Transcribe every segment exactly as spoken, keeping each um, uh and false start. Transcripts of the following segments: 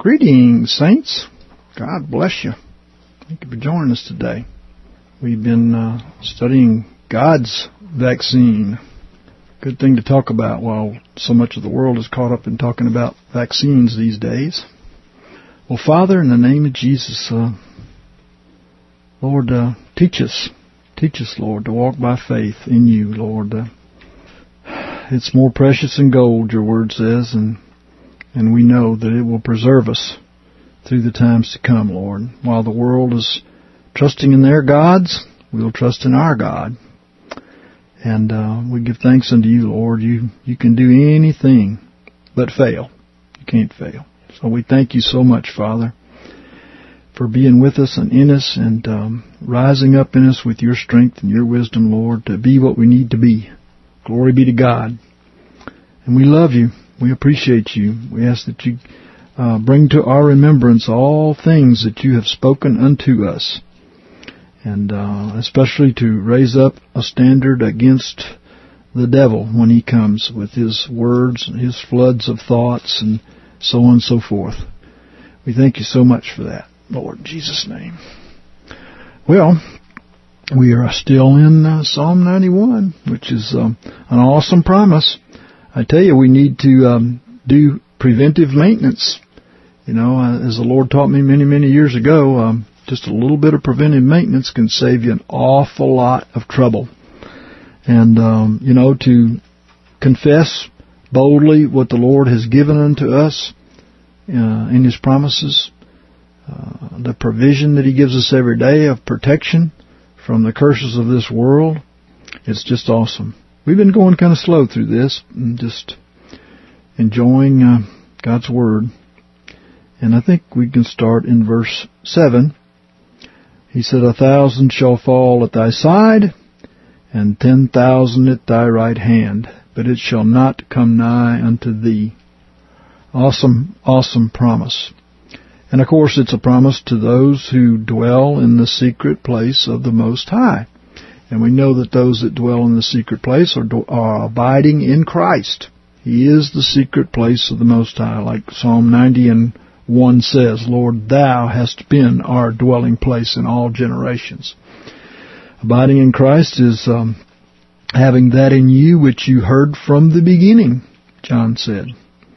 Greetings, saints. God bless you. Thank you for joining us today. We've been uh, studying God's vaccine. Good thing to talk about while so much of the world is caught up in talking about vaccines these days. Well, Father, in the name of Jesus, uh, Lord, uh, teach us. Teach us, Lord, to walk by faith in you, Lord. Uh, it's more precious than gold, your word says, and and we know that it will preserve us through the times to come, Lord. While the world is trusting in their gods, we'll trust in our God. And uh, we give thanks unto you, Lord. You you can do anything but fail. You can't fail. So we thank you so much, Father, for being with us and in us and um, rising up in us with your strength and your wisdom, Lord, to be what we need to be. Glory be to God. And we love you. We appreciate you. We ask that you uh, bring to our remembrance all things that you have spoken unto us. And uh, especially to raise up a standard against the devil when he comes with his words and his floods of thoughts and so on and so forth. We thank you so much for that, Lord, in Jesus' name. Well, we are still in uh, Psalm ninety-one, which is um, an awesome promise. I tell you, we need to um, do preventive maintenance. You know, uh, as the Lord taught me many, many years ago, um, just a little bit of preventive maintenance can save you an awful lot of trouble. And, um, you know, to confess boldly what the Lord has given unto us uh, in His promises, uh, the provision that He gives us every day of protection from the curses of this world, it's just awesome. We've been going kind of slow through this and just enjoying uh, God's Word. And I think we can start in verse seven. He said, "A thousand shall fall at thy side, and ten thousand at thy right hand, but it shall not come nigh unto thee." Awesome, awesome promise. And of course it's a promise to those who dwell in the secret place of the Most High. And we know that those that dwell in the secret place are, are abiding in Christ. He is the secret place of the Most High, like Psalm ninety and one says, "Lord, thou hast been our dwelling place in all generations." Abiding in Christ is um, having that in you which you heard from the beginning, John said.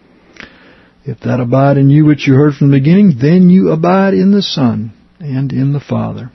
If that abide in you which you heard from the beginning, then you abide in the Son and in the Father.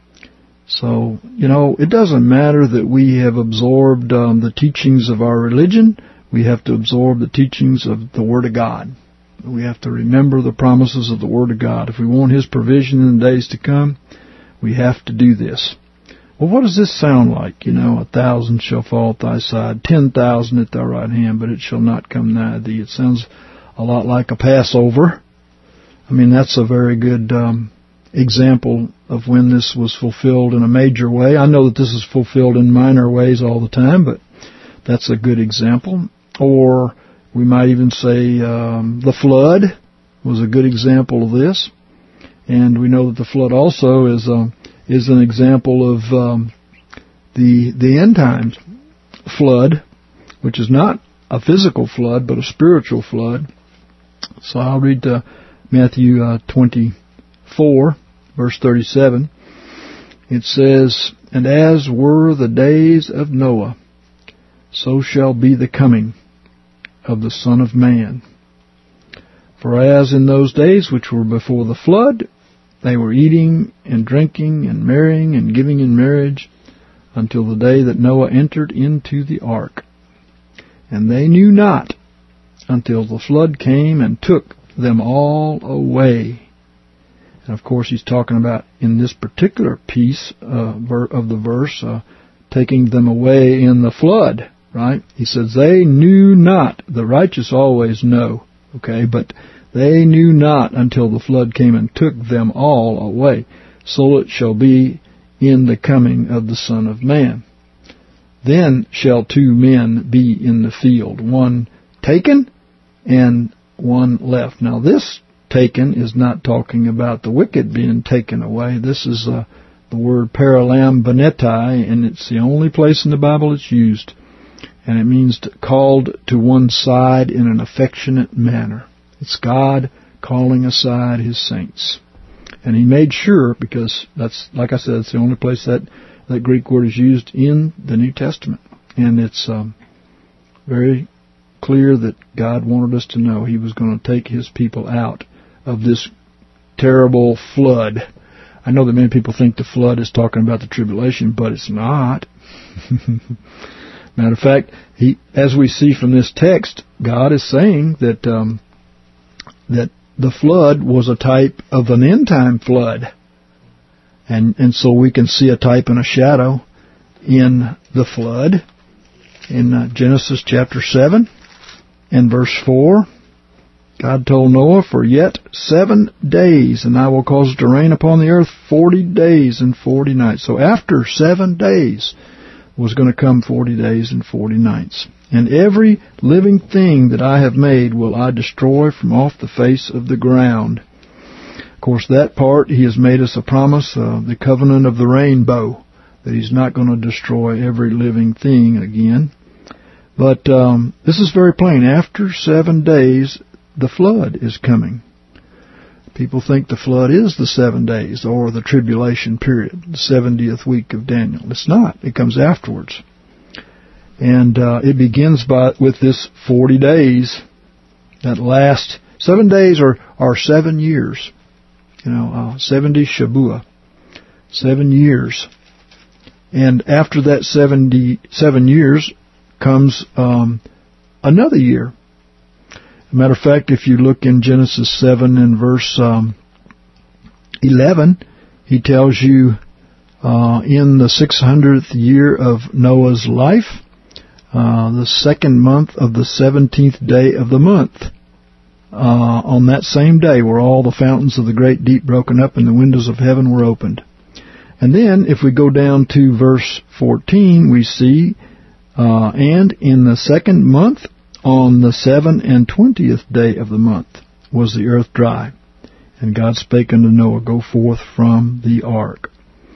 So, you know, it doesn't matter that we have absorbed um, the teachings of our religion. We have to absorb the teachings of the Word of God. We have to remember the promises of the Word of God. If we want His provision in the days to come, we have to do this. Well, what does this sound like? You know, a thousand shall fall at thy side, ten thousand at thy right hand, but it shall not come nigh thee. It sounds a lot like a Passover. I mean, that's a very good um, example of when this was fulfilled in a major way. I know that this is fulfilled in minor ways all the time, but that's a good example. Or we might even say um, the flood was a good example of this. And we know that the flood also is a, is an example of um, the the end times flood, which is not a physical flood, but a spiritual flood. So I'll read uh, Matthew uh, twenty-four, verse thirty-seven. It says, "And as were the days of Noah, so shall be the coming of the Son of Man. For as in those days which were before the flood, they were eating and drinking and marrying and giving in marriage until the day that Noah entered into the ark. And they knew not until the flood came and took them all away." And of course he's talking about, in this particular piece uh, of the verse, uh, taking them away in the flood, right? He says, they knew not. The righteous always know, okay? But they knew not until the flood came and took them all away. So it shall be in the coming of the Son of Man. Then shall two men be in the field, one taken and one left. Now this taken is not talking about the wicked being taken away. This is uh, the word paralambanetai, and it's the only place in the Bible it's used. And it means to, called to one side in an affectionate manner. It's God calling aside His saints. And He made sure, because that's, like I said, it's the only place that that Greek word is used in the New Testament. And it's um, very clear that God wanted us to know He was going to take His people out of this terrible flood. I know that many people think the flood is talking about the tribulation, but it's not. Matter of fact, he, as we see from this text, God is saying that um, that the flood was a type of an end-time flood. And and so we can see a type and a shadow in the flood. In uh, Genesis chapter seven and verse four, God told Noah, "For yet seven days, and I will cause it to rain upon the earth forty days and forty nights." So after seven days was going to come forty days and forty nights. "And every living thing that I have made will I destroy from off the face of the ground." Of course, that part, He has made us a promise, uh, the covenant of the rainbow, that He's not going to destroy every living thing again. But um, this is very plain. After seven days, the flood is coming. People think the flood is the seven days, or the tribulation period, the seventieth week of Daniel. It's not. It comes afterwards. And uh, it begins by with this forty days that last. Seven days are, are seven years. You know, uh, seventy Shabuah. Seven years. And after that seventy-seven years comes um, another year. As a matter of fact, if you look in Genesis seven and verse um, eleven, He tells you uh, in the six hundredth year of Noah's life, uh, the second month of the seventeenth day of the month, uh, on that same day were all the fountains of the great deep broken up and the windows of heaven were opened. And then, if we go down to verse fourteen, we see, uh, and in the second month, on the seven and twentieth day of the month, was the earth dry. And God spake unto Noah, "Go forth from the ark."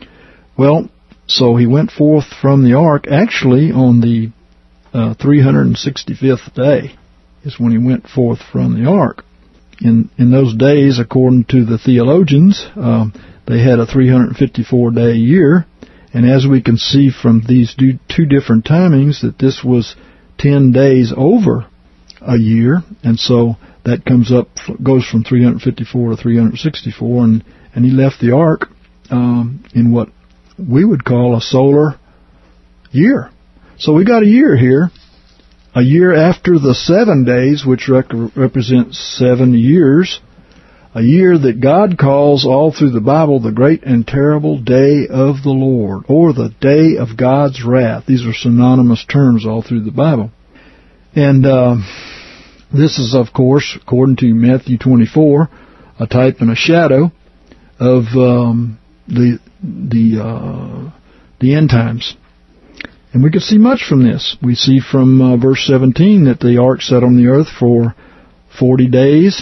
Well, so he went forth from the ark, actually on the uh, three hundred sixty-fifth day is when he went forth from the ark. In in those days, according to the theologians, um, they had a three hundred fifty-four day year, and as we can see from these two different timings, that this was ten days over a year, and so that comes up, goes from three hundred fifty-four to three hundred sixty-four, and, and he left the ark um, in what we would call a solar year. So we got a year here, a year after the seven days, which rec- represents seven years, a year that God calls all through the Bible the great and terrible day of the Lord, or the day of God's wrath. These are synonymous terms all through the Bible. And uh, this is, of course, according to Matthew twenty-four, a type and a shadow of um, the the uh, the end times. And we can see much from this. We see from uh, verse seventeen that the ark sat on the earth for forty days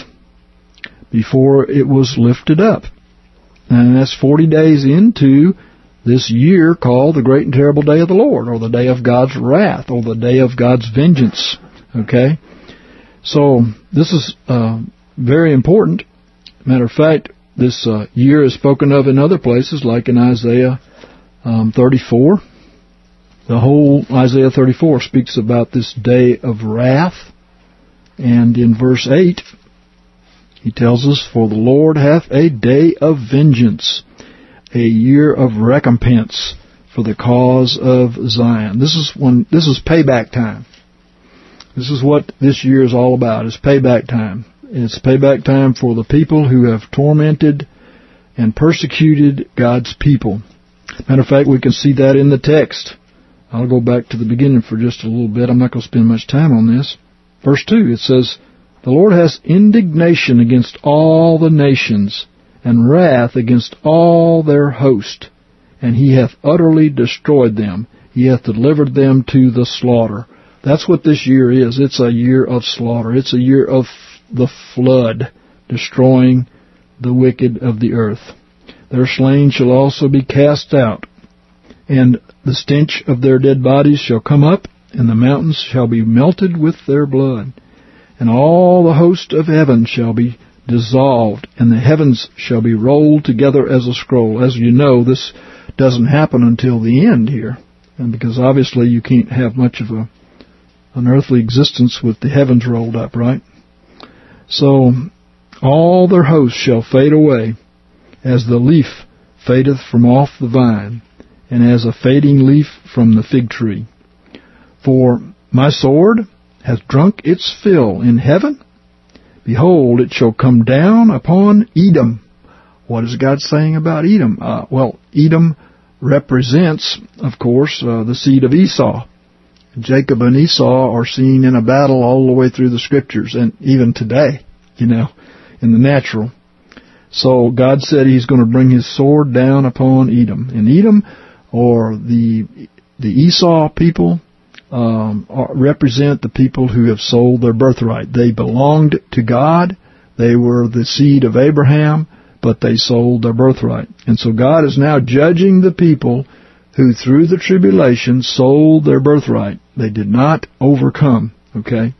before it was lifted up. And that's forty days into this year called the great and terrible day of the Lord, or the day of God's wrath, or the day of God's vengeance. Okay? So, this is uh, very important. Matter of fact, this uh, year is spoken of in other places, like in Isaiah um, thirty-four. The whole Isaiah thirty-four speaks about this day of wrath. And in verse eight, he tells us, "For the Lord hath a day of vengeance, a year of recompense for the cause of Zion." This is when this is payback time. This is what this year is all about, is payback time. It's payback time for the people who have tormented and persecuted God's people. Matter of fact, we can see that in the text. I'll go back to the beginning for just a little bit. I'm not going to spend much time on this. Verse two, it says, "The Lord has indignation against all the nations, and wrath against all their host, and He hath utterly destroyed them. He hath delivered them to the slaughter." That's what this year is. It's a year of slaughter. It's a year of the flood, destroying the wicked of the earth. "Their slain shall also be cast out, and the stench of their dead bodies shall come up, and the mountains shall be melted with their blood. And all the host of heaven shall be dissolved, and the heavens shall be rolled together as a scroll. As you know, this doesn't happen until the end here, and because obviously you can't have much of a an earthly existence with the heavens rolled up, right? So all their hosts shall fade away, as the leaf fadeth from off the vine, and as a fading leaf from the fig tree. For my sword hath drunk its fill in heaven. Behold, it shall come down upon Edom. What is God saying about Edom? Uh, well, Edom represents, of course, uh, the seed of Esau. Jacob and Esau are seen in a battle all the way through the Scriptures, and even today, you know, in the natural. So God said He's going to bring His sword down upon Edom. And Edom, or the the Esau people, um, are, represent the people who have sold their birthright. They belonged to God. They were the seed of Abraham, but they sold their birthright. And so God is now judging the people who through the tribulation sold their birthright. They did not overcome, okay?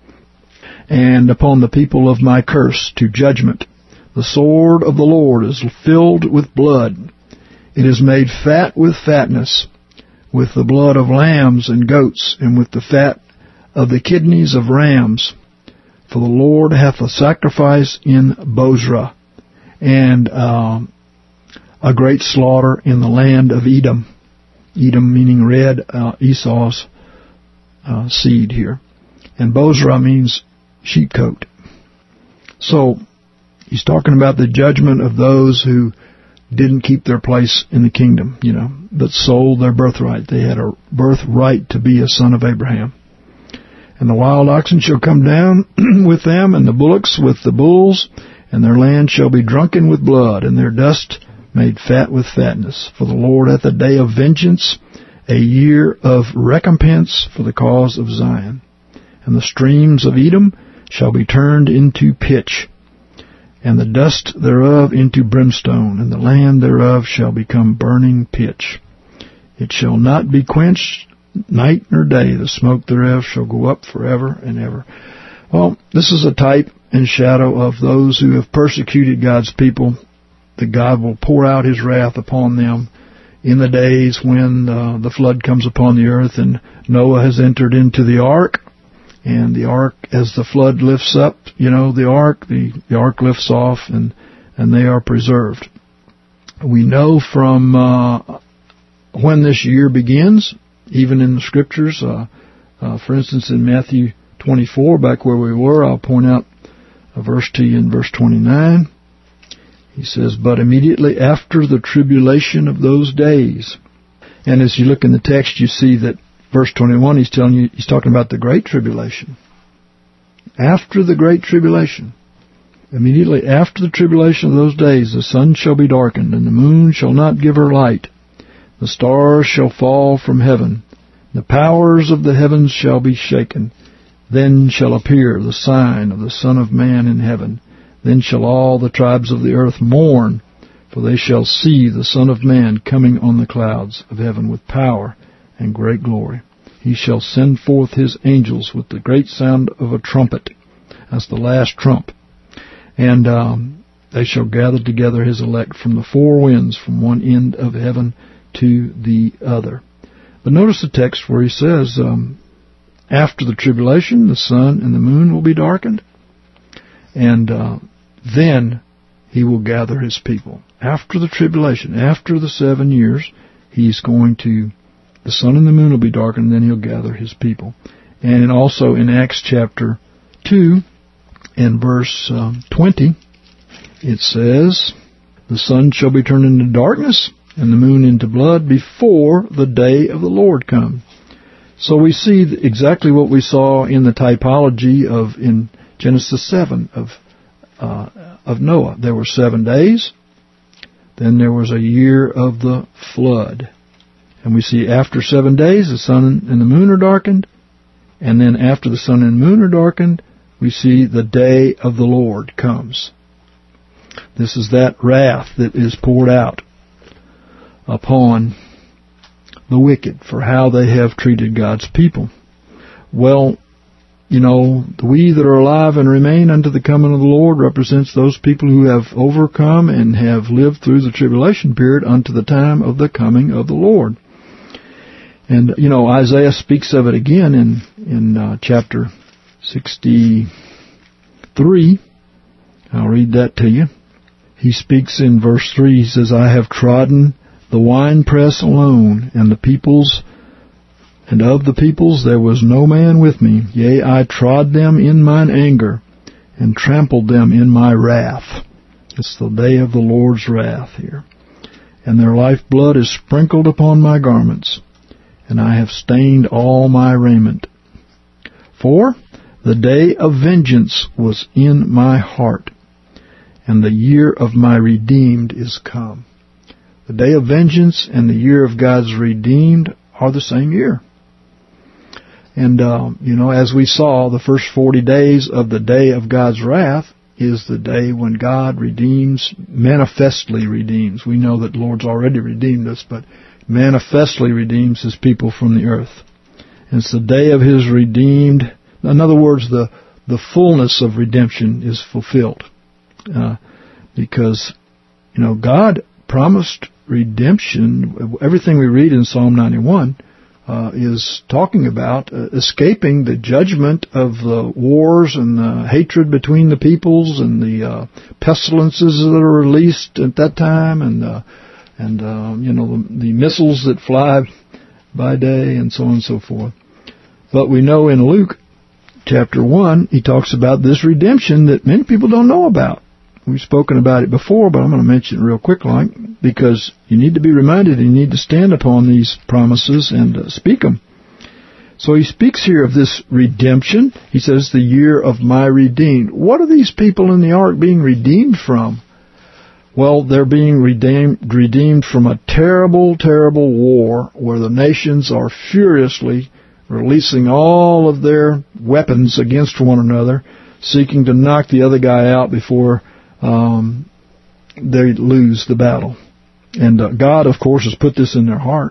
And upon the people of my curse to judgment. The sword of the Lord is filled with blood. It is made fat with fatness, with the blood of lambs and goats, and with the fat of the kidneys of rams. For the Lord hath a sacrifice in Bozrah, and uh, a great slaughter in the land of Edom. Edom meaning red, uh, Esau's uh, seed here. And Bozrah means sheepcoat. So, he's talking about the judgment of those who didn't keep their place in the kingdom, you know, but sold their birthright. They had a birthright to be a son of Abraham. And the wild oxen shall come down with them, and the bullocks with the bulls, and their land shall be drunken with blood, and their dust made fat with fatness. For the Lord hath a day of vengeance, a year of recompense for the cause of Zion. And the streams of Edom shall be turned into pitch, and the dust thereof into brimstone, and the land thereof shall become burning pitch. It shall not be quenched night nor day. The smoke thereof shall go up forever and ever. Well, this is a type and shadow of those who have persecuted God's people, that God will pour out His wrath upon them in the days when uh, the flood comes upon the earth, and Noah has entered into the ark. And the ark, as the flood lifts up, you know, the ark, the, the ark lifts off, and, and they are preserved. We know from uh, when this year begins, even in the Scriptures, uh, uh, for instance, in Matthew twenty-four, back where we were, I'll point out a verse to you in verse twenty-nine. He says, but immediately after the tribulation of those days. And as you look in the text, you see that verse twenty-one, he's telling you, he's talking about the Great Tribulation. After the Great Tribulation, immediately after the tribulation of those days, the sun shall be darkened, and the moon shall not give her light. The stars shall fall from heaven. The powers of the heavens shall be shaken. Then shall appear the sign of the Son of Man in heaven. Then shall all the tribes of the earth mourn, for they shall see the Son of Man coming on the clouds of heaven with power and great glory. He shall send forth His angels with the great sound of a trumpet. That's the last trump. And um, they shall gather together His elect from the four winds, from one end of heaven to the other. But notice the text where he says, um, after the tribulation, the sun and the moon will be darkened, and uh, then He will gather His people. After the tribulation, after the seven years, He's going to, the sun and the moon will be darkened, and then He'll gather His people. And also in Acts chapter two, in verse um, twenty, it says, the sun shall be turned into darkness, and the moon into blood, before the day of the Lord come. So we see exactly what we saw in the typology of in Genesis seven of uh, of Noah. There were seven days, then there was a year of the flood. And we see after seven days the sun and the moon are darkened, and then after the sun and moon are darkened, we see the day of the Lord comes. This is that wrath that is poured out upon the wicked for how they have treated God's people. Well, you know, the we that are alive and remain unto the coming of the Lord represents those people who have overcome and have lived through the tribulation period unto the time of the coming of the Lord. And, you know, Isaiah speaks of it again in, in uh, chapter sixty-three. I'll read that to you. He speaks in verse three. He says, I have trodden the winepress alone, and the peoples, and of the peoples there was no man with me. Yea, I trod them in mine anger, and trampled them in my wrath. It's the day of the Lord's wrath here. And their lifeblood is sprinkled upon my garments, and I have stained all my raiment. For the day of vengeance was in my heart, and the year of my redeemed is come. The day of vengeance and the year of God's redeemed are the same year. And, uh, you know, as we saw, the first forty days of the day of God's wrath is the day when God redeems, manifestly redeems. We know that the Lord's already redeemed us, but manifestly redeems His people from the earth. And it's the day of His redeemed. In other words, the, the fullness of redemption is fulfilled. Uh, because, you know, God promised redemption. Everything we read in Psalm ninety-one uh, is talking about uh, escaping the judgment of the wars and the hatred between the peoples and the uh, pestilences that are released at that time, and uh, and uh, you know the, the missiles that fly by day, and so on and so forth. But we know in Luke chapter one, he talks about this redemption that many people don't know about. We've spoken about it before, but I'm going to mention it real quick, like, because you need to be reminded and you need to stand upon these promises and uh, speak them. So he speaks here of this redemption. He says, the year of my redeemed. What are these people in the ark being redeemed from? Well, they're being redeemed, redeemed from a terrible, terrible war where the nations are furiously releasing all of their weapons against one another, seeking to knock the other guy out before Um, they lose the battle. And uh, God, of course, has put this in their heart.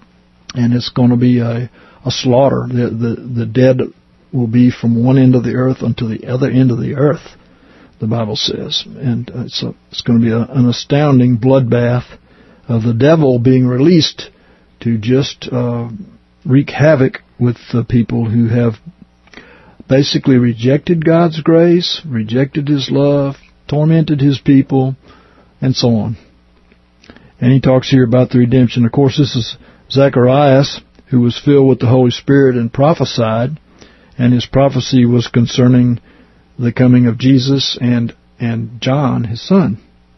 And it's going to be a, a slaughter. The, the, the dead will be from one end of the earth unto the other end of the earth, the Bible says. And uh, it's, a, it's going to be a, an astounding bloodbath of the devil being released to just uh, wreak havoc with the people who have basically rejected God's grace, rejected His love, tormented His people, and so on. And he talks here about the redemption. Of course, this is Zacharias, who was filled with the Holy Spirit and prophesied, and his prophecy was concerning the coming of Jesus and, and John, his son.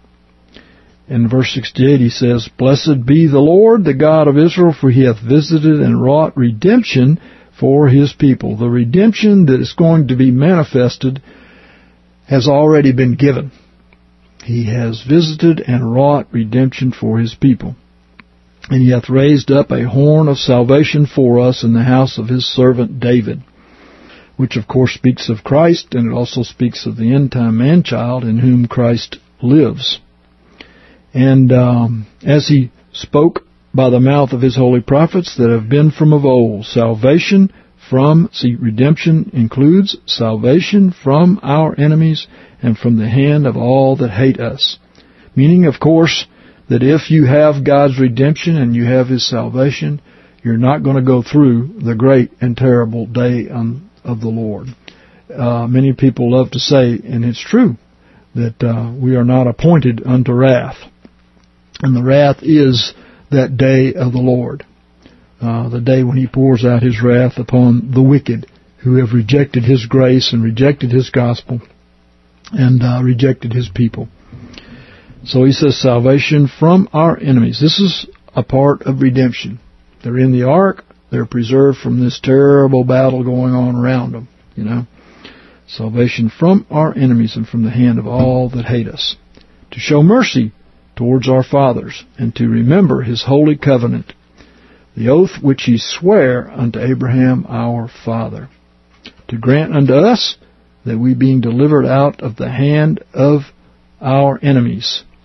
In verse sixty-eight, he says, Blessed be the Lord, the God of Israel, for He hath visited and wrought redemption for His people. The redemption that is going to be manifested has already been given. He has visited and wrought redemption for His people. And He hath raised up a horn of salvation for us in the house of His servant David, which of course speaks of Christ, and it also speaks of the end-time man-child in whom Christ lives. And um, as He spoke by the mouth of His holy prophets that have been from of old, salvation from, see, redemption includes salvation from our enemies and from the hand of all that hate us. Meaning, of course, that if you have God's redemption and you have His salvation, you're not going to go through the great and terrible day of the Lord. Uh, many people love to say, and it's true, that uh, we are not appointed unto wrath. And the wrath is that day of the Lord. Uh, the day when He pours out His wrath upon the wicked who have rejected His grace and rejected His gospel and uh, rejected His people. So He says salvation from our enemies. This is a part of redemption. They're in the ark. They're preserved from this terrible battle going on around them, you know. Salvation from our enemies and from the hand of all that hate us. To show mercy towards our fathers and to remember His holy covenant, the oath which He sware unto Abraham our father, to grant unto us that we, being delivered out of the hand of our enemies,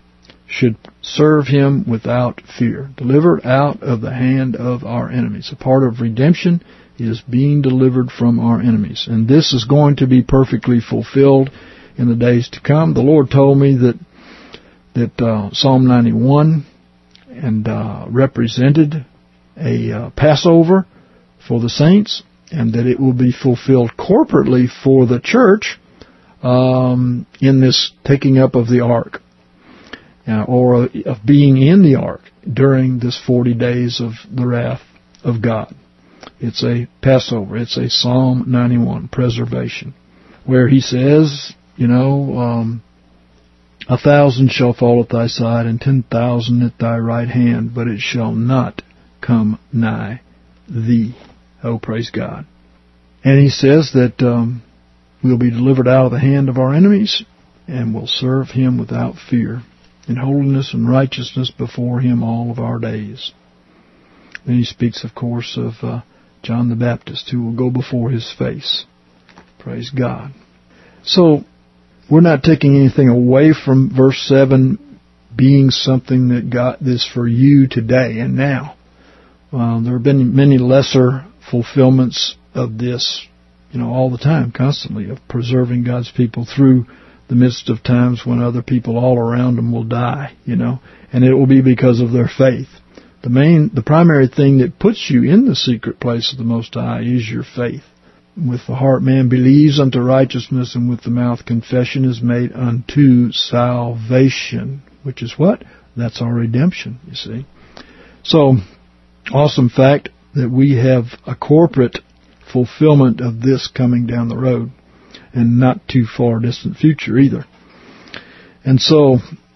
should serve him without fear, delivered out of the hand of our enemies. A part of redemption is being delivered from our enemies. And this is going to be perfectly fulfilled in the days to come. The Lord told me that that uh, Psalm ninety-one and uh, represented a uh, Passover for the saints, and that it will be fulfilled corporately for the church um, in this taking up of the ark, uh, or of being in the ark during this forty days of the wrath of God. It's a Passover. It's a Psalm ninety-one, preservation, where he says, you know, um, a thousand shall fall at thy side and ten thousand at thy right hand, but it shall not come nigh thee. Oh, praise God. And he says that um, we'll be delivered out of the hand of our enemies and will serve him without fear in holiness and righteousness before him all of our days. Then he speaks, of course, of uh, John the Baptist, who will go before his face. Praise God. So, we're not taking anything away from verse seven being something that God is for you today and now. Uh, there have been many lesser fulfillments of this, you know, all the time, constantly, of preserving God's people through the midst of times when other people all around them will die, you know, and it will be because of their faith. The main, the primary thing that puts you in the secret place of the Most High is your faith. With the heart man believes unto righteousness, and with the mouth confession is made unto salvation. Which is what? That's our redemption, you see. So, awesome fact that we have a corporate fulfillment of this coming down the road, and not too far distant future either. And so,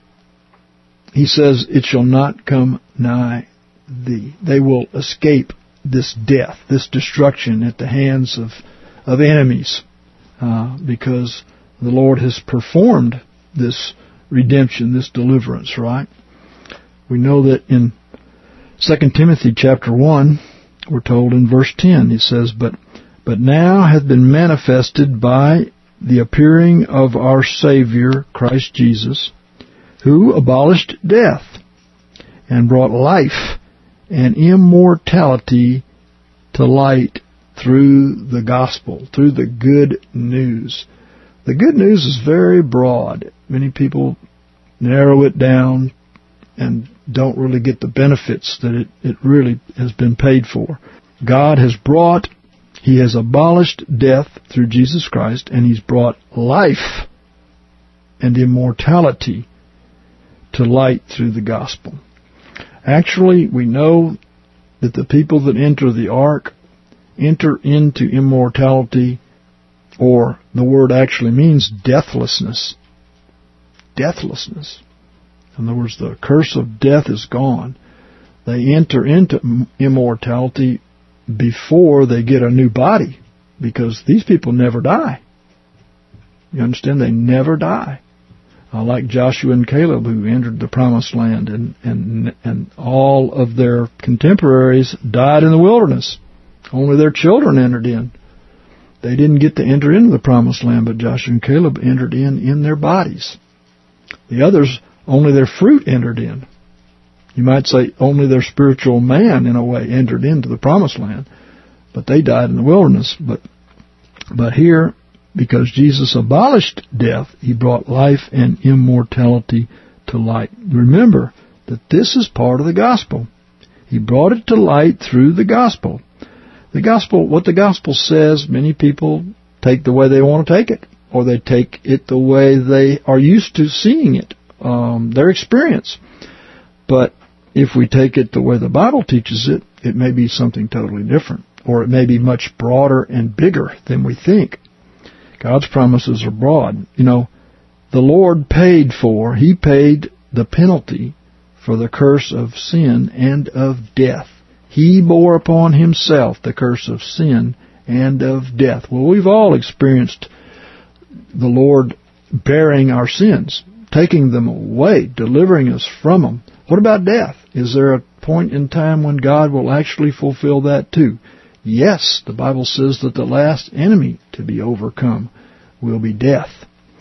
he says, it shall not come nigh thee. They will escape this death, this destruction at the hands of, of enemies, uh, because the Lord has performed this redemption, this deliverance, right? We know that in Second Timothy chapter one, we're told in verse ten, it says, But but now hath been manifested by the appearing of our Savior, Christ Jesus, who abolished death and brought life and immortality to light through the gospel, through the good news. The good news is very broad. Many people narrow it down and don't really get the benefits that it, it really has been paid for. God has brought, He has abolished death through Jesus Christ, and He's brought life and immortality to light through the gospel. Actually, we know that the people that enter the ark enter into immortality, or the word actually means deathlessness. Deathlessness. In other words, the curse of death is gone. They enter into immortality before they get a new body, because these people never die. You understand? They never die. Uh, like Joshua and Caleb, who entered the promised land, and, and, and all of their contemporaries died in the wilderness. Only their children entered in. They didn't get to enter into the promised land, but Joshua and Caleb entered in in their bodies. The others, only their fruit entered in. You might say only their spiritual man, in a way, entered into the promised land, but they died in the wilderness. But but here, because Jesus abolished death, He brought life and immortality to light. Remember that this is part of the gospel. He brought it to light through the gospel. The gospel, what the gospel says, many people take the way they want to take it, or they take it the way they are used to seeing it, um, their experience. But if we take it the way the Bible teaches it, it may be something totally different, or it may be much broader and bigger than we think. God's promises are broad. You know, the Lord paid for, He paid the penalty for the curse of sin and of death. He bore upon Himself the curse of sin and of death. Well, we've all experienced the Lord bearing our sins, taking them away, delivering us from them. What about death? Is there a point in time when God will actually fulfill that too? Yes, the Bible says that the last enemy to be overcome will be death.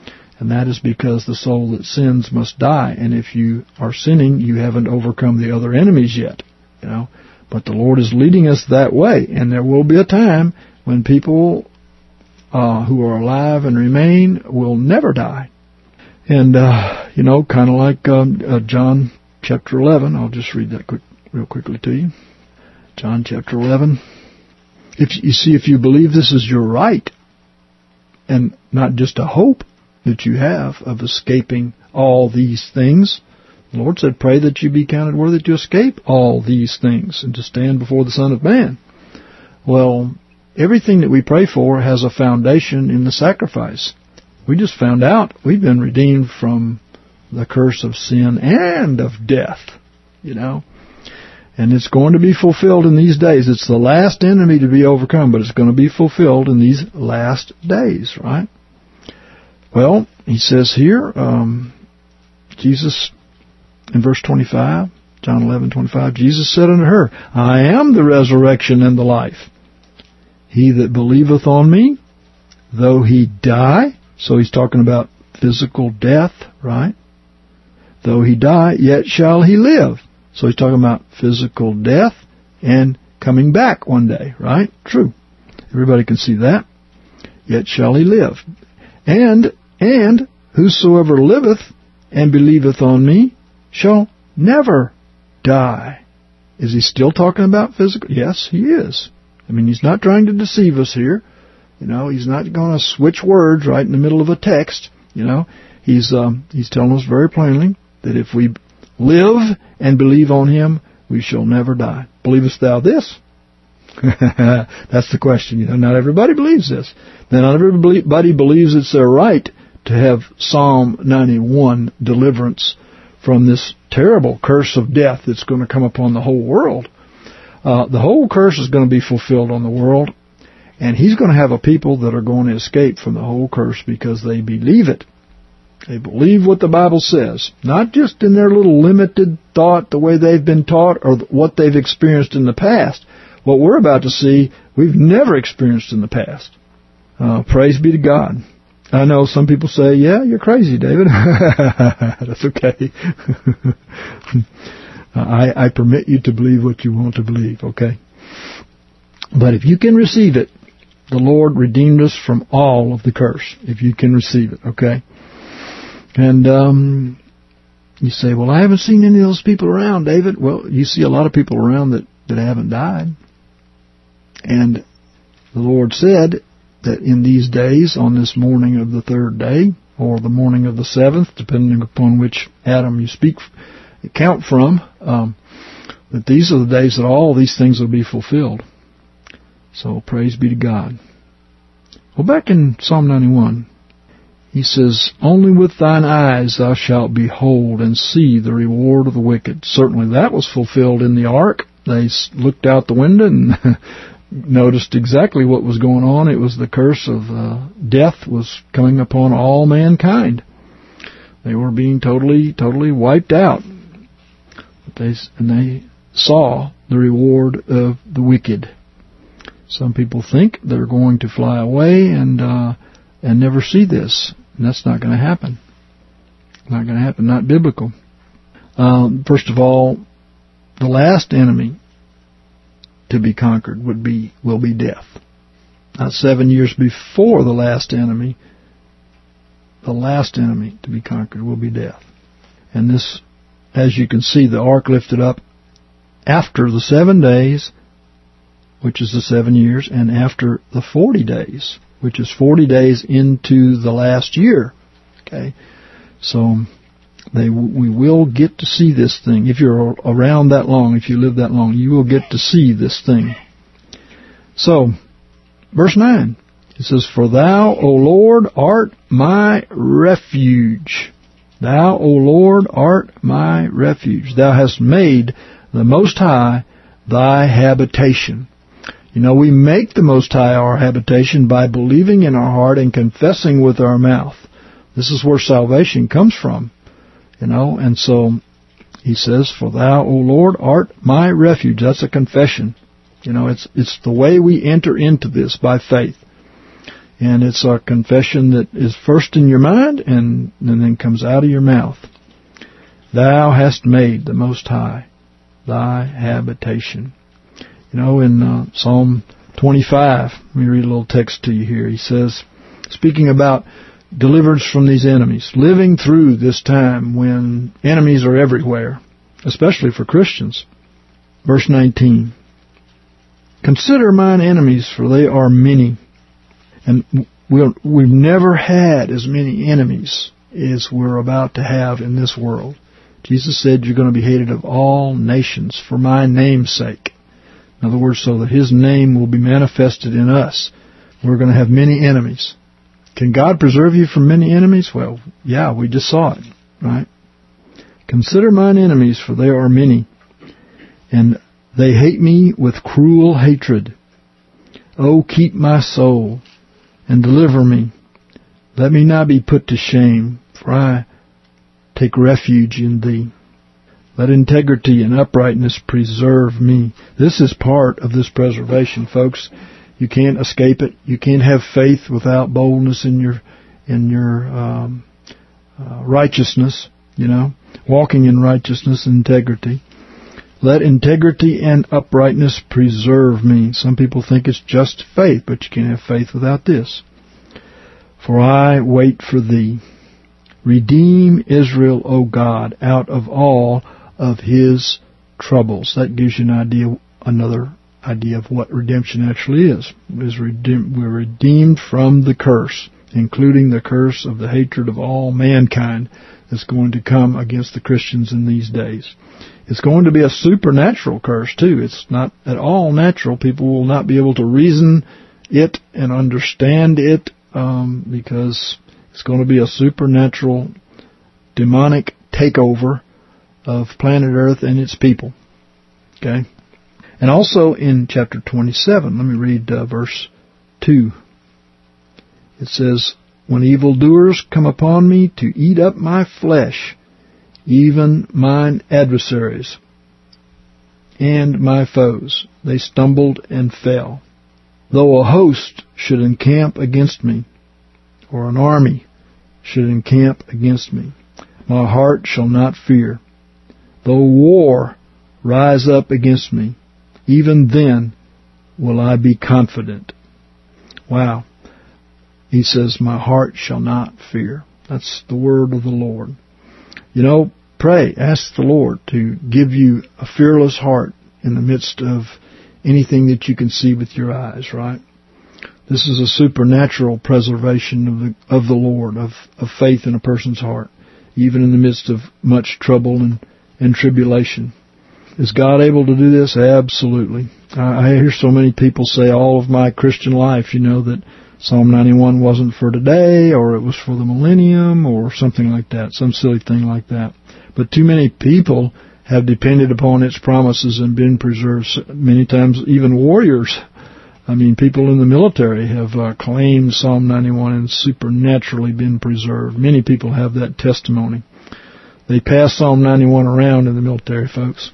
And that is because the soul that sins must die. And if you are sinning, you haven't overcome the other enemies yet. You know, but the Lord is leading us that way. And there will be a time when people uh, who are alive and remain will never die. And, uh, you know, kind of like um, uh, John chapter eleven. I'll just read that quick, real quickly to you. John chapter eleven. If you see, if you believe this is your right, and not just a hope that you have of escaping all these things, the Lord said, pray that you be counted worthy to escape all these things and to stand before the Son of Man. Well, everything that we pray for has a foundation in the sacrifice. We just found out we've been redeemed from the curse of sin and of death, you know. And it's going to be fulfilled in these days. It's the last enemy to be overcome, but it's going to be fulfilled in these last days, right? Well, he says here, um, Jesus, in verse twenty-five, John eleven twenty-five, Jesus said unto her, I am the resurrection and the life. He that believeth on me, though he die, so he's talking about physical death, right? Though he die, yet shall he live. So he's talking about physical death and coming back one day, right? True. Everybody can see that. Yet shall he live. And, and, whosoever liveth and believeth on me shall never die. Is he still talking about physical? Yes, he is. I mean, he's not trying to deceive us here. You know, he's not going to switch words right in the middle of a text. You know, he's um, he's telling us very plainly that if we live and believe on him, we shall never die. Believest thou this? That's the question. You know, not everybody believes this. Not everybody believes it's their right to have Psalm ninety-one deliverance from this terrible curse of death that's going to come upon the whole world. Uh, the whole curse is going to be fulfilled on the world, and he's going to have a people that are going to escape from the whole curse because they believe it. They believe what the Bible says, not just in their little limited thought, the way they've been taught, or what they've experienced in the past. What we're about to see, we've never experienced in the past. Uh, praise be to God. I know some people say, yeah, you're crazy, David. That's okay. I, I permit you to believe what you want to believe, okay? But if you can receive it, the Lord redeemed us from all of the curse, if you can receive it, okay? And um, you say, well, I haven't seen any of those people around, David. Well, you see a lot of people around that, that haven't died. And the Lord said that in these days, on this morning of the third day, or the morning of the seventh, depending upon which Adam you speak, count from, um, that these are the days that all these things will be fulfilled. So praise be to God. Well, back in Psalm ninety-one, he says, only with thine eyes thou shalt behold and see the reward of the wicked. Certainly that was fulfilled in the ark. They looked out the window and noticed exactly what was going on. It was the curse of uh, death was coming upon all mankind. They were being totally, totally wiped out. But they, and they saw the reward of the wicked. Some people think they're going to fly away and uh, and never see this. And that's not going to happen. Not going to happen. Not biblical. Um, first of all, the last enemy to be conquered would be will be death. Now, seven years before the last enemy, the last enemy to be conquered will be death. And this, as you can see, the ark lifted up after the seven days, which is the seven years, and after the forty days, which is forty days into the last year. Okay, so they we will get to see this thing. If you're around that long, if you live that long, you will get to see this thing. So, verse nine, it says, for thou, O Lord, art my refuge. Thou, O Lord, art my refuge. Thou hast made the Most High thy habitation. You know, we make the Most High our habitation by believing in our heart and confessing with our mouth. This is where salvation comes from. You know, and so he says, for thou, O Lord, art my refuge. That's a confession. You know, it's it's the way we enter into this by faith. And it's a confession that is first in your mind and, and then comes out of your mouth. Thou hast made the Most High thy habitation. You know, in uh, Psalm twenty-five, let me read a little text to you here. He says, speaking about deliverance from these enemies, living through this time when enemies are everywhere, especially for Christians. Verse nineteen, consider mine enemies, for they are many. And we'll, we've never had as many enemies as we're about to have in this world. Jesus said you're going to be hated of all nations for my name's sake. In other words, so that His name will be manifested in us. We're going to have many enemies. Can God preserve you from many enemies? Well, yeah, we just saw it, right? Consider mine enemies, for they are many, and they hate me with cruel hatred. Oh, keep my soul, and deliver me. Let me not be put to shame, for I take refuge in Thee. Let integrity and uprightness preserve me. This is part of this preservation, folks. You can't escape it. You can't have faith without boldness in your in your um, uh, righteousness. You know, walking in righteousness and integrity. Let integrity and uprightness preserve me. Some people think it's just faith, but you can't have faith without this. For I wait for Thee. Redeem Israel, O God, out of all of his troubles. That gives you an idea, another idea of what redemption actually is. is redeem, we're redeemed from the curse, including the curse of the hatred of all mankind that's going to come against the Christians in these days. It's going to be a supernatural curse, too. It's not at all natural. People will not be able to reason it and understand it um, because it's going to be a supernatural, demonic takeover of planet Earth and its people. Okay? And also in chapter twenty-seven, let me read uh, verse two. It says, when evildoers come upon me to eat up my flesh, even mine adversaries and my foes, they stumbled and fell. Though a host should encamp against me, or an army should encamp against me, my heart shall not fear. Though war rise up against me, even then will I be confident. Wow. He says, my heart shall not fear. That's the word of the Lord. You know, pray, ask the Lord to give you a fearless heart in the midst of anything that you can see with your eyes, right? This is a supernatural preservation of the of the Lord, of, of faith in a person's heart, even in the midst of much trouble and, and tribulation. Is God able to do this? Absolutely. I, I hear so many people say all of my Christian life, you know, that Psalm ninety-one wasn't for today, or it was for the millennium, or something like that, some silly thing like that. But too many people have depended upon its promises and been preserved. Many times even warriors, I mean, people in the military have uh, claimed Psalm ninety-one and supernaturally been preserved. Many people have that testimony. They pass Psalm ninety-one around in the military, folks.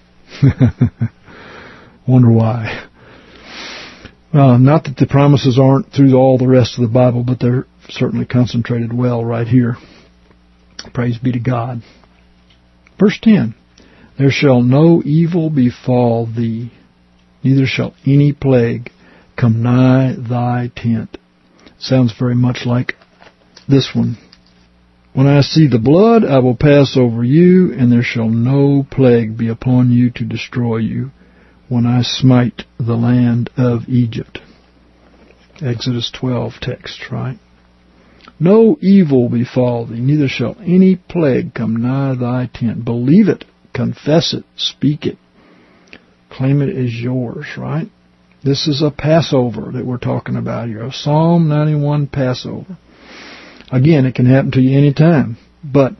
Wonder why. Well, not that the promises aren't through all the rest of the Bible, but they're certainly concentrated well right here. Praise be to God. Verse ten. There shall no evil befall thee, neither shall any plague come nigh thy tent. Sounds very much like this one. When I see the blood, I will pass over you, and there shall no plague be upon you to destroy you, when I smite the land of Egypt. Exodus twelve text, right? No evil befall thee, neither shall any plague come nigh thy tent. Believe it, confess it, speak it, claim it as yours, right? This is a Passover that we're talking about here, a Psalm ninety-one Passover. Again, it can happen to you any time, but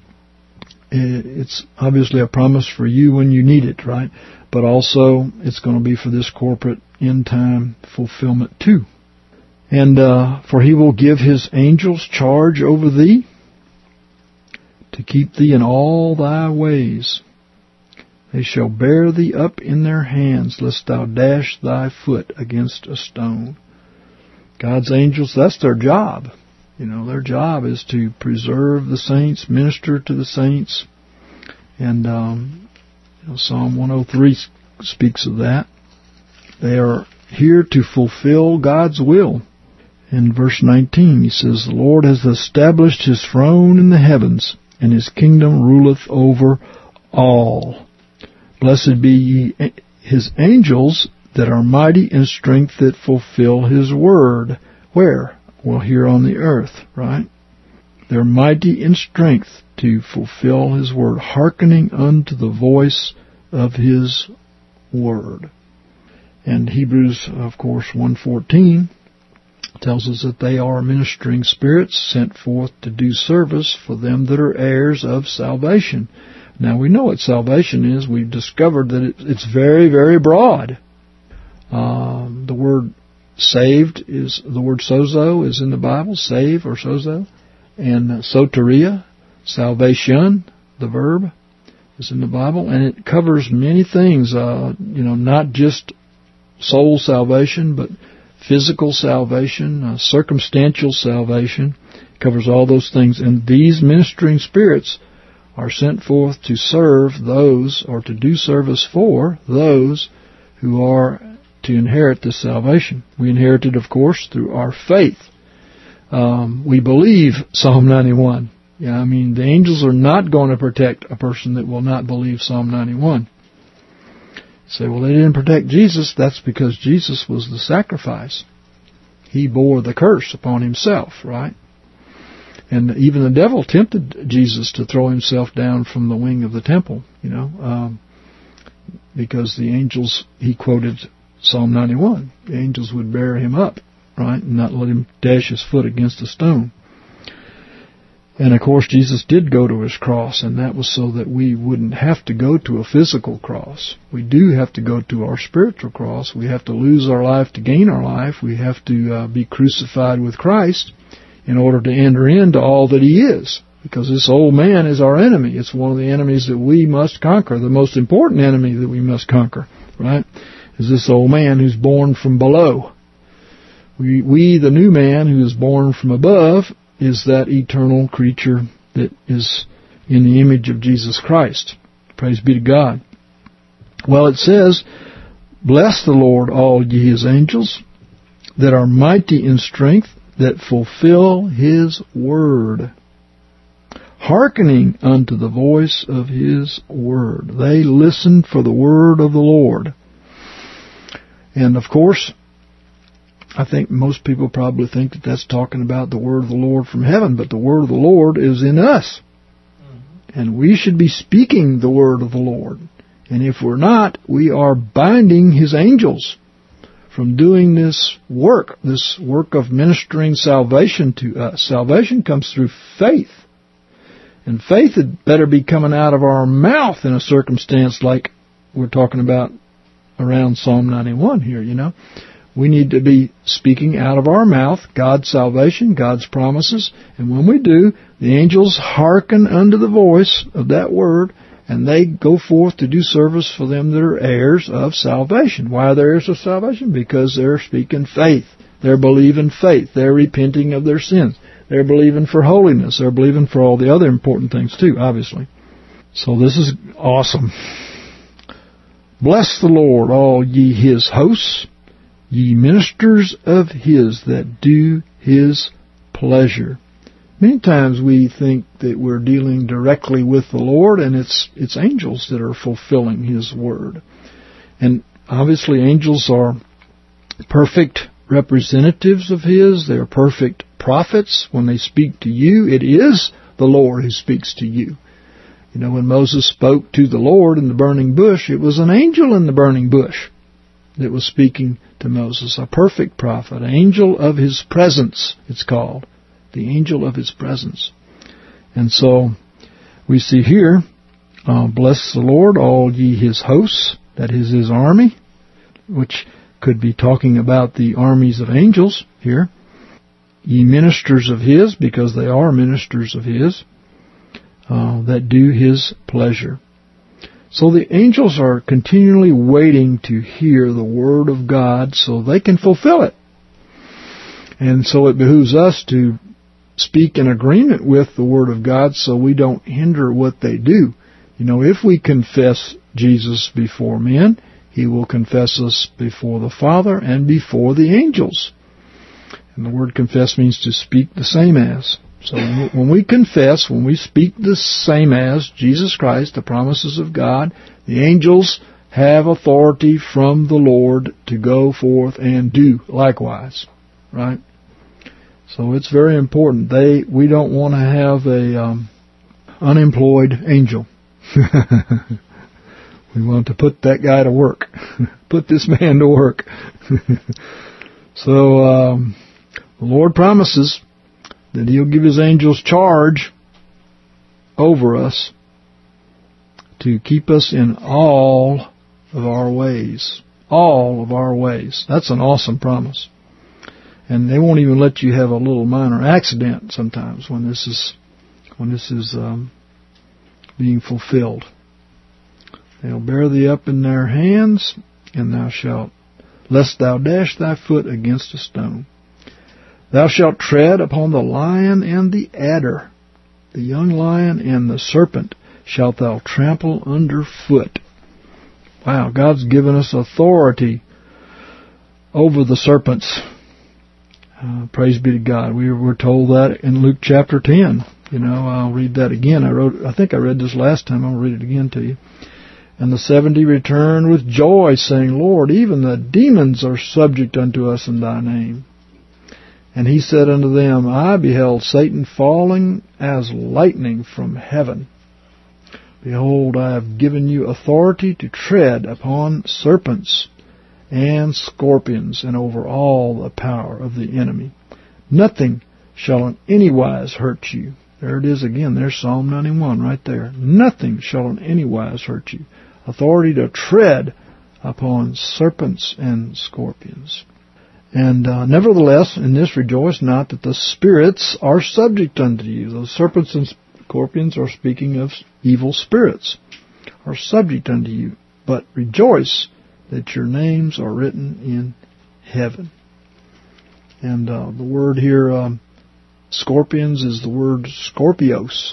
it's obviously a promise for you when you need it, right? But also, it's going to be for this corporate end-time fulfillment too. And uh, for he will give his angels charge over thee, to keep thee in all thy ways. They shall bear thee up in their hands, lest thou dash thy foot against a stone. God's angels, that's their job. You know, their job is to preserve the saints, minister to the saints. And um, you know, Psalm one oh three speaks of that. They are here to fulfill God's will. In verse nineteen, he says, "The Lord has established His throne in the heavens, and His kingdom ruleth over all. Blessed be ye His angels that are mighty in strength, that fulfill His word." Where? Well, here on the earth, right? They're mighty in strength to fulfill His word, hearkening unto the voice of His word. And Hebrews, of course, one fourteen tells us that they are ministering spirits sent forth to do service for them that are heirs of salvation. Now, we know what salvation is. We've discovered that it's very, very broad. Um, the word saved is, the word sozo is in the Bible, save or sozo. And soteria, salvation, the verb, is in the Bible. And it covers many things, uh, you know, not just soul salvation, but physical salvation, uh, circumstantial salvation. It covers all those things. And these ministering spirits are sent forth to serve those, or to do service for those who are to inherit this salvation. We inherit it, of course, through our faith. Um, we believe Psalm ninety-one. Yeah, I mean, the angels are not going to protect a person that will not believe Psalm ninety-one. You say, well, they didn't protect Jesus. That's because Jesus was the sacrifice. He bore the curse upon Himself, right? And even the devil tempted Jesus to throw himself down from the wing of the temple, you know, um, because the angels, he quoted Psalm ninety-one. The angels would bear him up, right, and not let him dash his foot against a stone. And, of course, Jesus did go to His cross, and that was so that we wouldn't have to go to a physical cross. We do have to go to our spiritual cross. We have to lose our life to gain our life. We have to uh, be crucified with Christ in order to enter into all that He is, because this old man is our enemy. It's one of the enemies that we must conquer. The most important enemy that we must conquer, right, is this old man who's born from below. We, we, the new man who is born from above, is that eternal creature that is in the image of Jesus Christ. Praise be to God. Well, it says, "Bless the Lord, all ye His angels, that are mighty in strength, that fulfill His word, hearkening unto the voice of His word." They listen for the word of the Lord. And, of course, I think most people probably think that that's talking about the word of the Lord from heaven, but the word of the Lord is in us. Mm-hmm. And we should be speaking the word of the Lord. And if we're not, we are binding His angels from doing this work, this work of ministering salvation to us. Salvation comes through faith. And faith had better be coming out of our mouth in a circumstance like we're talking about around Psalm ninety-one here, you know. We need to be speaking out of our mouth God's salvation, God's promises. And when we do, the angels hearken unto the voice of that word, and they go forth to do service for them that are heirs of salvation. Why are they heirs of salvation? Because they're speaking faith. They're believing faith. They're repenting of their sins. They're believing for holiness. They're believing for all the other important things too, obviously. So this is awesome. "Bless the Lord, all ye His hosts, ye ministers of His that do His pleasure." Many times we think that we're dealing directly with the Lord, and it's it's angels that are fulfilling His word. And obviously angels are perfect representatives of His. They're perfect prophets. When they speak to you, it is the Lord who speaks to you. You know, when Moses spoke to the Lord in the burning bush, it was an angel in the burning bush that was speaking to Moses, a perfect prophet, an angel of His presence, it's called, the angel of His presence. And so we see here, uh, "Bless the Lord, all ye His hosts," that is His army, which could be talking about the armies of angels here. "Ye ministers of His," because they are ministers of His, uh, that do His pleasure. So the angels are continually waiting to hear the word of God so they can fulfill it. And so it behooves us to speak in agreement with the Word of God so we don't hinder what they do. You know, if we confess Jesus before men, He will confess us before the Father and before the angels. And the word confess means to speak the same as. So when we confess, when we speak the same as Jesus Christ, the promises of God, the angels have authority from the Lord to go forth and do likewise. Right? So it's very important. They we don't want to have a um, unemployed angel. We want to put that guy to work. Put this man to work. So um, the Lord promises that He'll give His angels charge over us to keep us in all of our ways. All of our ways. That's an awesome promise. And they won't even let you have a little minor accident sometimes when this is when this is um, being fulfilled. They'll bear thee up in their hands, and thou shalt, lest thou dash thy foot against a stone. Thou shalt tread upon the lion and the adder, the young lion and the serpent shalt thou trample under foot. Wow, God's given us authority over the serpents. Uh, praise be to God. We were told that in Luke chapter ten. You know, I'll read that again. I wrote. I think I read this last time. I'll read it again to you. And the seventy returned with joy, saying, Lord, even the demons are subject unto us in thy name. And he said unto them, I beheld Satan falling as lightning from heaven. Behold, I have given you authority to tread upon serpents and scorpions, and over all the power of the enemy. Nothing shall in any wise hurt you. There it is again. There's Psalm ninety-one right there. Nothing shall in any wise hurt you. Authority to tread upon serpents and scorpions. And uh, nevertheless, in this rejoice not that the spirits are subject unto you. Those serpents and scorpions are speaking of evil spirits, are subject unto you. But rejoice that your names are written in heaven. And uh, the word here, um, scorpions, is the word scorpios.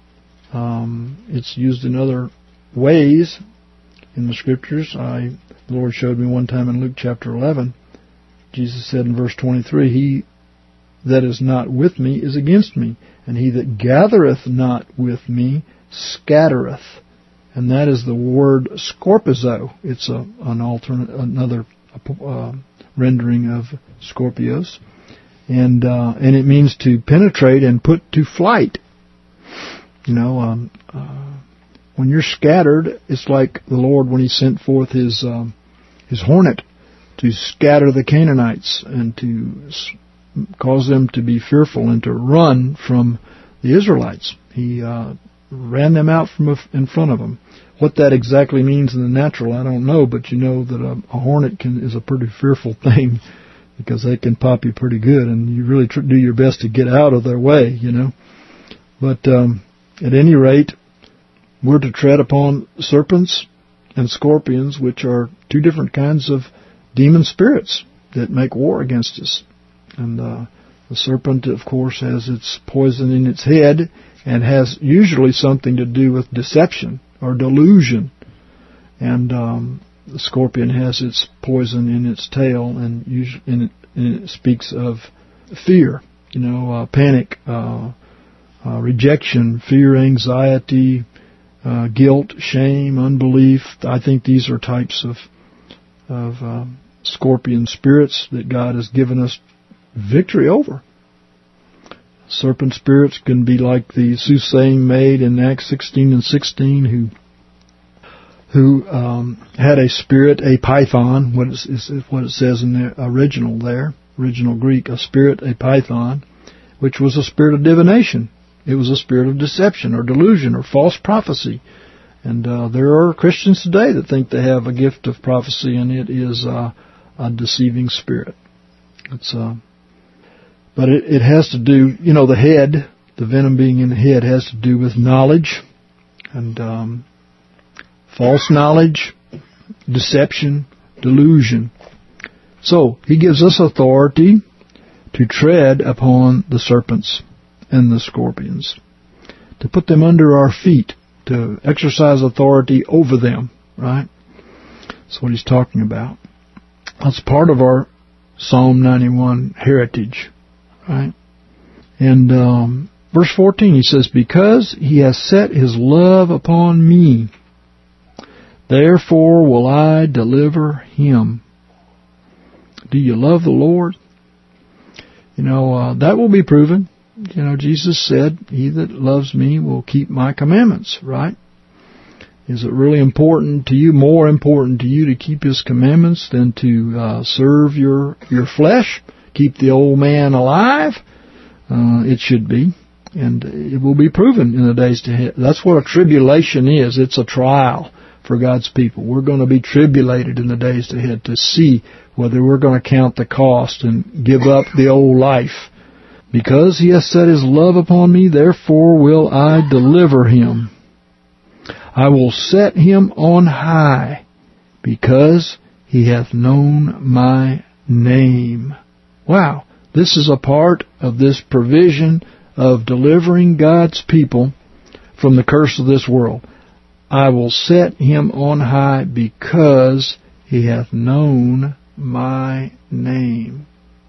Um, it's used in other ways in the Scriptures. I, the Lord showed me one time in Luke chapter eleven. Jesus said in verse twenty-three, He that is not with me is against me, and he that gathereth not with me scattereth. And that is the word scorpizo. It's a, an alternate, another uh, rendering of Scorpios, and uh, and it means to penetrate and put to flight. You know, um, uh, when you're scattered, it's like the Lord when He sent forth His um, His hornet to scatter the Canaanites and to cause them to be fearful and to run from the Israelites. He uh, ran them out from in front of them. What that exactly means in the natural, I don't know, but you know that a, a hornet can is a pretty fearful thing because they can pop you pretty good, and you really tr- do your best to get out of their way, you know. But um, at any rate, we're to tread upon serpents and scorpions, which are two different kinds of demon spirits that make war against us. And uh, the serpent, of course, has its poison in its head and has usually something to do with deception or delusion. And um, the scorpion has its poison in its tail, and, usually, and, it, and it speaks of fear, you know, uh, panic, uh, uh, rejection, fear, anxiety, uh, guilt, shame, unbelief. I think these are types of of um, scorpion spirits that God has given us victory over. Serpent spirits can be like the soothsaying maid in Acts sixteen and sixteen who who um, had a spirit, a python, what is, is what it says in the original there, original Greek, a spirit, a python, which was a spirit of divination. It was a spirit of deception or delusion or false prophecy. And uh, there are Christians today that think they have a gift of prophecy, and it is uh, a deceiving spirit. It's uh, But it, it has to do, you know, the head, the venom being in the head, has to do with knowledge and um, false knowledge, deception, delusion. So, He gives us authority to to tread upon the serpents and the scorpions, to put them under our feet, to exercise authority over them, right? That's what he's talking about. That's part of our Psalm ninety-one heritage, right? And um, verse fourteen, he says, because he has set his love upon me, therefore will I deliver him. Do you love the Lord? You know, uh, that will be proven. You know, Jesus said, he that loves me will keep my commandments, right? Is it really important to you, more important to you to keep his commandments than to uh, serve your, your flesh, keep the old man alive? Uh, it should be. And it will be proven in the days to come. That's what a tribulation is. It's a trial for God's people. We're going to be tribulated in the days ahead to see whether we're going to count the cost and give up the old life. Because he has set his love upon me, therefore will I deliver him. I will set him on high, because he hath known my name. Wow, this is a part of this provision of delivering God's people from the curse of this world. I will set him on high, because he hath known my name.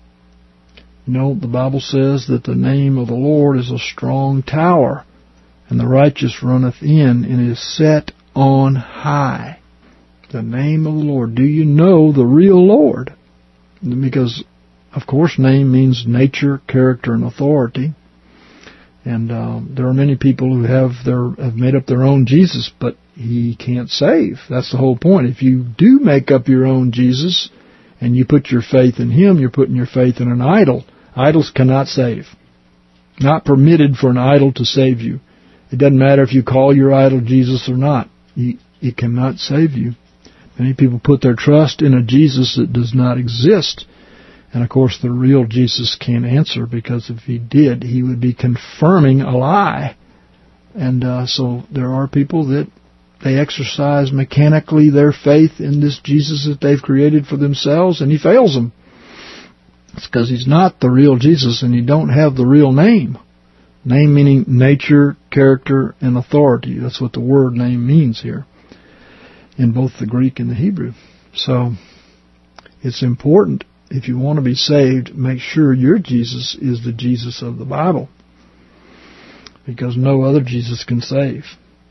You know, the Bible says that the name of the Lord is a strong tower, and the righteous runneth in, and is set on high. The name of the Lord. Do you know the real Lord? Because, of course, name means nature, character, and authority. And um, there are many people who have their have made up their own Jesus, but he can't save. That's the whole point. If you do make up your own Jesus, and you put your faith in him, you're putting your faith in an idol. Idols cannot save. Not permitted for an idol to save you. It doesn't matter if you call your idol Jesus or not. It cannot save you. Many people put their trust in a Jesus that does not exist. And, of course, the real Jesus can't answer, because if he did, he would be confirming a lie. And uh, so there are people that they exercise mechanically their faith in this Jesus that they've created for themselves, and he fails them. It's because he's not the real Jesus, and he don't have the real name. Name meaning nature, character, and authority. That's what the word name means here, in both the Greek and the Hebrew. So it's important, if you want to be saved, make sure your Jesus is the Jesus of the Bible, because no other Jesus can save.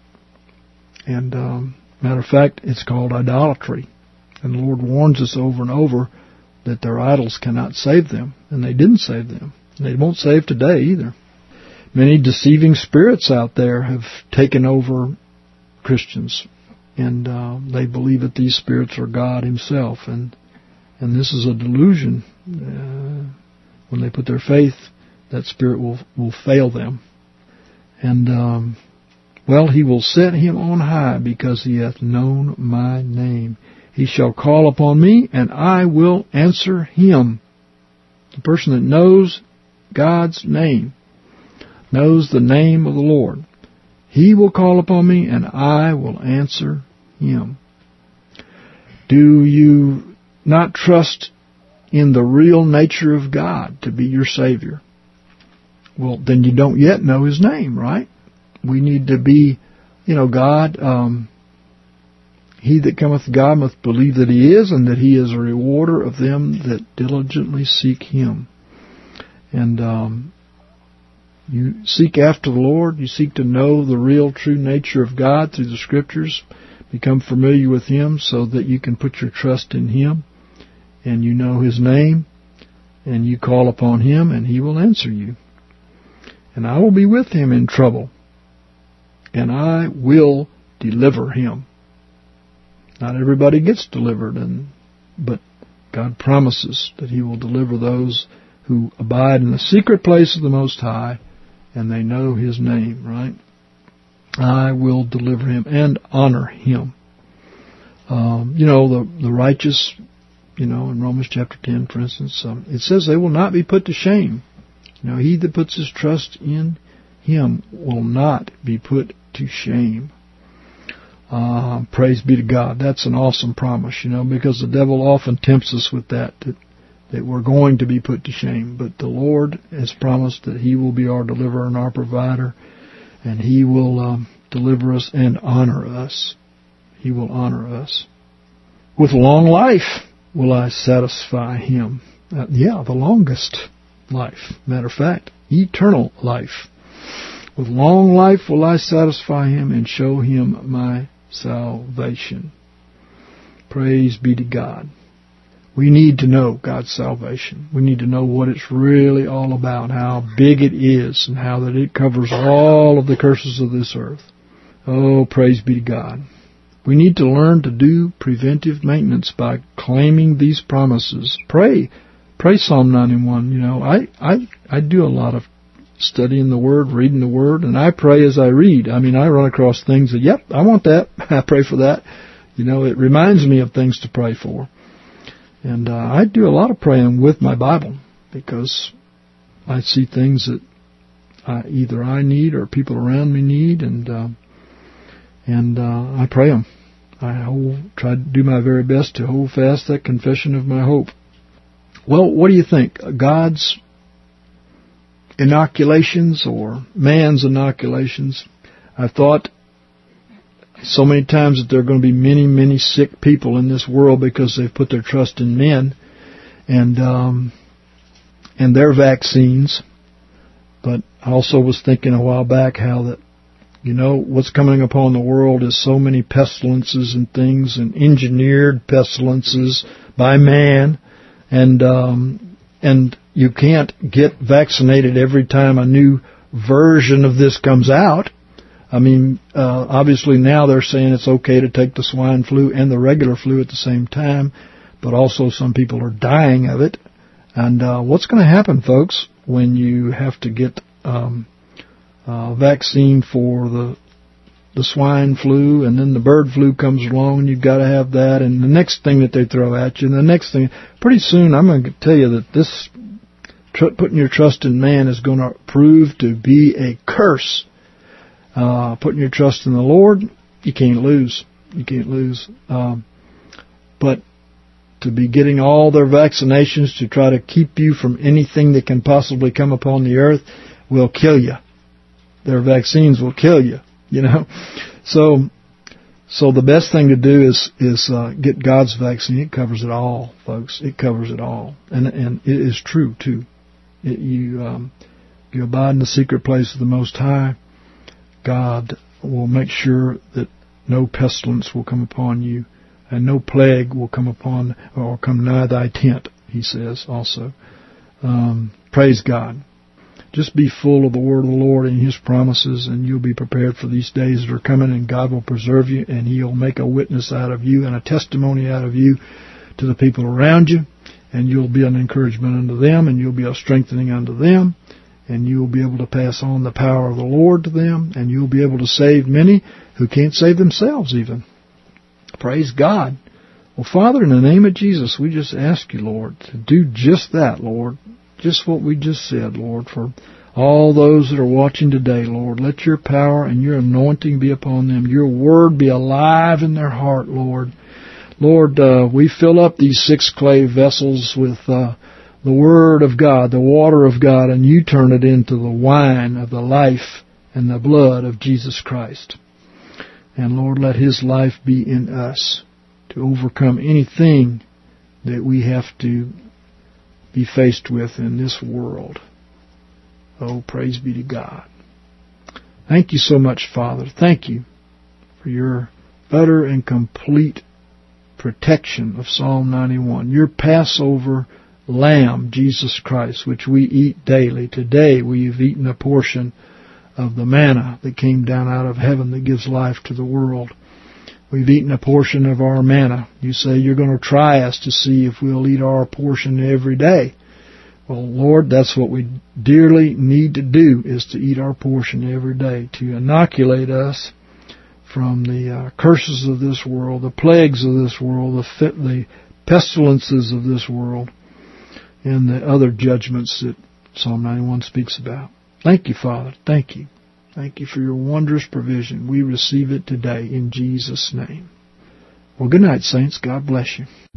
And um, matter of fact, it's called idolatry. And the Lord warns us over and over that their idols cannot save them. And they didn't save them. And they won't save today either. Many deceiving spirits out there have taken over Christians. And uh, they believe that these spirits are God himself. And and this is a delusion. Uh, when they put their faith, that spirit will, will fail them. And... Um, Well, he will set him on high, because he hath known my name. He shall call upon me, and I will answer him. The person that knows God's name, knows the name of the Lord, he will call upon me, and I will answer him. Do you not trust in the real nature of God to be your Savior? Well, then you don't yet know his name, right? We need to be, you know, God, um, he that cometh to God must believe that he is, and that he is a rewarder of them that diligently seek him. And um, you seek after the Lord, you seek to know the real, true nature of God through the Scriptures, become familiar with him so that you can put your trust in him, and you know his name, and you call upon him, and he will answer you. And I will be with him in trouble, and I will deliver him. Not everybody gets delivered, and but God promises that he will deliver those who abide in the secret place of the Most High, and they know his name, right? I will deliver him and honor him. Um, you know, the, the righteous, you know, in Romans chapter ten, for instance, um, it says they will not be put to shame. You know, he that puts his trust in him will not be put to shame. Uh, praise be to God. That's an awesome promise, you know, because the devil often tempts us with that, that that we're going to be put to shame. But the Lord has promised that He will be our deliverer and our provider, and He will um, deliver us and honor us. He will honor us. With long life will I satisfy Him. Uh, yeah, the longest life. Matter of fact, eternal life. With long life will I satisfy Him and show Him my salvation. Praise be to God. We need to know God's salvation. We need to know what it's really all about, how big it is, and how that it covers all of the curses of this earth. Oh, praise be to God. We need to learn to do preventive maintenance by claiming these promises. Pray. Pray Psalm ninety-one. You know, I, I, I do a lot of studying the Word, reading the Word, and I pray as I read. I mean, I run across things that, yep, I want that. I pray for that. You know, it reminds me of things to pray for. And uh, I do a lot of praying with my Bible because I see things that I, either I need or people around me need, and uh, and uh, I pray them. I hold, try to do my very best to hold fast that confession of my hope. Well, what do you think? God's inoculations or man's inoculations? I've thought so many times that there are going to be many, many sick people in this world because they've put their trust in men and um, and their vaccines. But I also was thinking a while back how that, you know, what's coming upon the world is so many pestilences and things, and engineered pestilences by man, and um, and you can't get vaccinated every time a new version of this comes out. I mean, uh, obviously now they're saying it's okay to take the swine flu and the regular flu at the same time, but also some people are dying of it. And uh, what's going to happen, folks, when you have to get um, a vaccine for the the swine flu, and then the bird flu comes along, and you've got to have that, and the next thing that they throw at you, and the next thing, pretty soon I'm going to tell you that this tr- putting your trust in man is going to prove to be a curse. Uh, putting your trust in the Lord, you can't lose. You can't lose. Um, but to be getting all their vaccinations to try to keep you from anything that can possibly come upon the earth will kill you. Their vaccines will kill you, you know. So so the best thing to do is is uh, get God's vaccine. It covers it all, folks. It covers it all. And and it is true, too. It, you, um, you abide in the secret place of the Most High, God will make sure that no pestilence will come upon you, and no plague will come upon or come nigh thy tent, he says also. Um, praise God. Just be full of the word of the Lord and His promises, and you'll be prepared for these days that are coming, and God will preserve you, and He'll make a witness out of you and a testimony out of you to the people around you, and you'll be an encouragement unto them, and you'll be a strengthening unto them, and you'll be able to pass on the power of the Lord to them, and you'll be able to save many who can't save themselves even. Praise God. Well, Father, in the name of Jesus, we just ask you, Lord, to do just that, Lord. Just what we just said, Lord, for all those that are watching today, Lord. Let your power and your anointing be upon them. Your word be alive in their heart, Lord. Lord, uh, we fill up these six clay vessels with uh, the word of God, the water of God, and you turn it into the wine of the life and the blood of Jesus Christ. And Lord, let His life be in us to overcome anything that we have to be faced with in this world. Oh, praise be to God. Thank you so much, Father. Thank you for your utter and complete protection of Psalm ninety-one. Your Passover Lamb, Jesus Christ, which we eat daily. Today we've eaten a portion of the manna that came down out of heaven that gives life to the world. We've eaten a portion of our manna. You say you're going to try us to see if we'll eat our portion every day. Well, Lord, that's what we dearly need to do, is to eat our portion every day, to inoculate us from the uh, curses of this world, the plagues of this world, the, fit, the pestilences of this world, and the other judgments that Psalm ninety-one speaks about. Thank you, Father. Thank you. Thank you for your wondrous provision. We receive it today in Jesus' name. Well, good night, saints. God bless you.